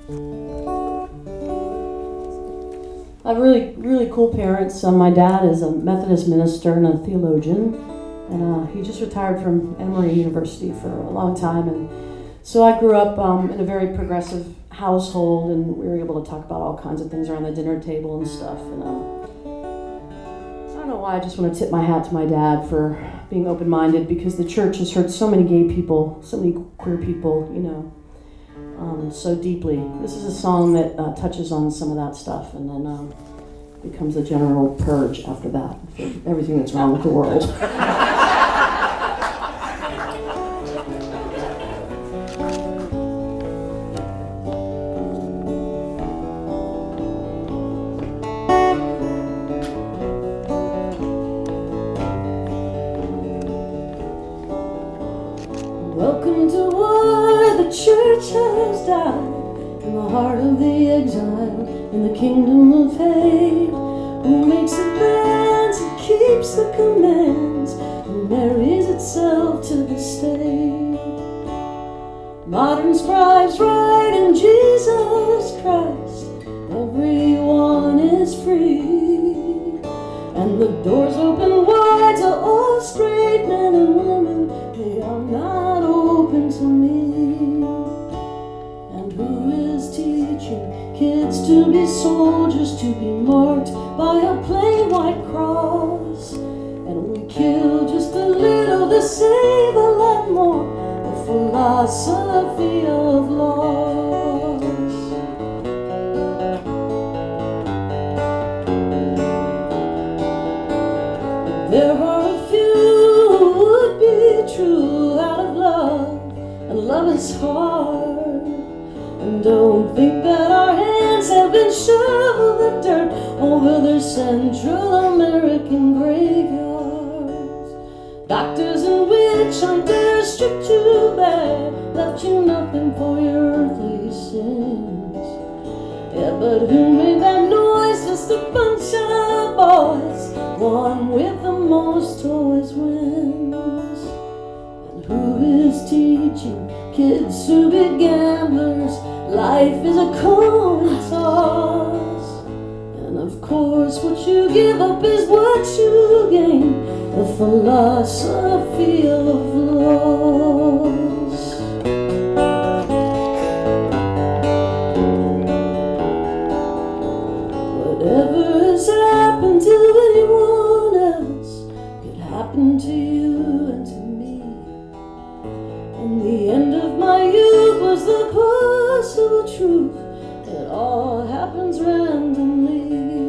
I have really cool parents. My dad is a Methodist minister and a theologian, and he just retired from Emory University for a long time. And so I grew up in a very progressive household, and we were able to talk about all kinds of things around the dinner table and stuff. And I don't know why, I just want to tip my hat to my dad for being open-minded, because the church has hurt so many gay people, so many queer people, so deeply. This is a song that touches on some of that stuff, and then becomes a general purge after that for everything that's wrong with the world. Welcome to war, the church has died, in the heart of the exile, in the kingdom of hate. Who makes advance and keeps the commands, who marries itself to the state. Modern scribes write in Jesus Christ, everyone is free, and the doors open wide to all straight men and women. They are not open to me. And who is teaching kids to be soldiers, to be marked by a plain white cross? And we kill just a little to save a lot more, the philosophy of loss. There are a few who would be true out of love, and love is hard. And don't think that our hands have been shoveled with dirt over their Central American graveyards. Doctors and witch hunt dare strip you bare, left you nothing for your earthly sins. Yeah, but who made that noise? Just a bunch of boys. One with the most toys wins. And who is teaching kids to be gamblers? Life is a coin toss, and of course what you give up is what you gain, the philosophy of loss. Whatever has happened to anyone else, it happened to you and to me. And the end of my youth was the possible truth, it all happens randomly.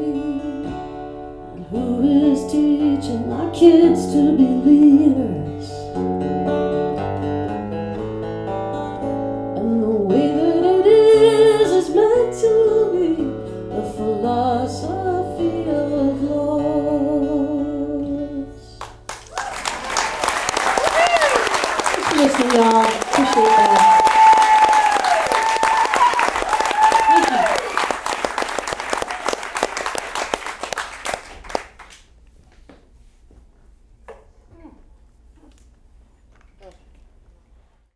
And who is teaching our kids to be leaders? And the way that it is meant to be, the philosophy of loss. Thanks for listening, y'all. Appreciate that.